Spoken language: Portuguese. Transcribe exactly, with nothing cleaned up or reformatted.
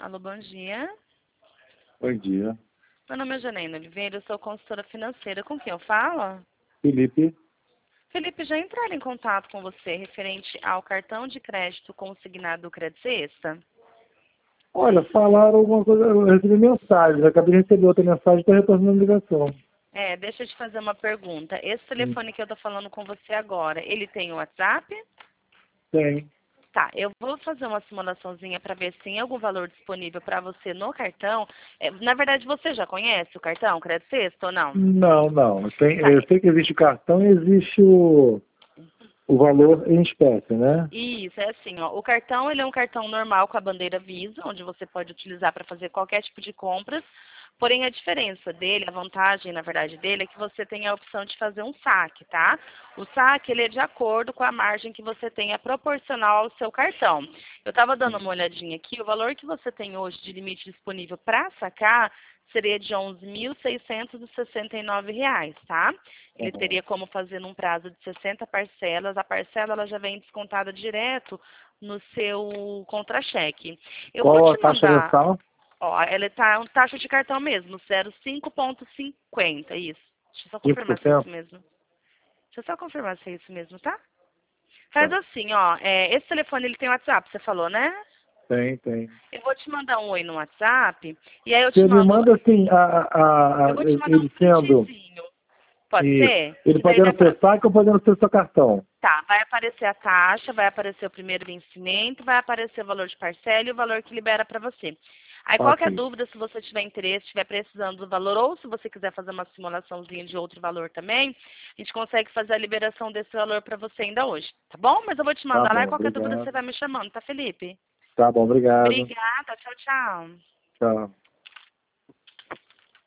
Alô, bom dia. Bom dia. Meu nome é Janaína Oliveira, eu sou consultora financeira. Com quem eu falo? Felipe. Felipe, já entraram em contato com você referente ao cartão de crédito consignado do Credit Sexta? Olha, falaram alguma coisa, eu recebi mensagem, acabei de receber outra mensagem, estou retornando a ligação. É, deixa eu te fazer uma pergunta. Esse Hum. telefone que eu tô falando com você agora, ele tem o WhatsApp? Tem. Tá, eu vou fazer uma simulaçãozinha para ver se tem algum valor disponível para você no cartão. É, na verdade, você já conhece o cartão Credit Sexta ou não? Não, não. Tem, Tá, eu sei que existe o cartão e existe o, o valor em espécie, né? isso, é assim, ó. O cartão, ele é um cartão normal com a bandeira Visa, onde você pode utilizar para fazer qualquer tipo de compras. Porém, a diferença dele, a vantagem, na verdade, dele é que você tem a opção de fazer um saque, tá? O saque, ele é de acordo com a margem que você tenha proporcional ao seu cartão. Eu estava dando uma olhadinha aqui, o valor que você tem hoje de limite disponível para sacar seria de onze mil seiscentos e sessenta e nove reais, tá? Ele teria como fazer num prazo de sessenta parcelas. A parcela ela já vem descontada direto no seu contra-cheque. Eu vou Qual a te taxa mandar. mensal? Ó, ela está um taxa de cartão mesmo, zero cinco ponto cinquenta, isso. Deixa eu só cinco por confirmar se é isso cento? mesmo. Deixa eu só confirmar se é isso mesmo, tá? Faz Tá. assim, ó, é, esse telefone ele tem WhatsApp, você falou, né? Tem, tem. Eu vou te mandar um oi no WhatsApp, e aí eu te Você me mando, manda assim, a, a, a, eu vou te mandar um ele sendo, printzinho. Pode isso, ser? ele Que daí dá podendo pra... ser saque ou podendo ser seu cartão. Tá, vai aparecer a taxa, vai aparecer o primeiro vencimento, vai aparecer o valor de parcela e o valor que libera para você. Aí qualquer Ok. dúvida, se você tiver interesse, estiver precisando do valor, ou se você quiser fazer uma simulaçãozinha de outro valor também, a gente consegue fazer a liberação desse valor para você ainda hoje, tá bom? Mas eu vou te Tá mandar lá e bom, qualquer dúvida você obrigado. vai me chamando, tá, Felipe? Tá bom, obrigado. Obrigada, tchau, tchau. Tchau.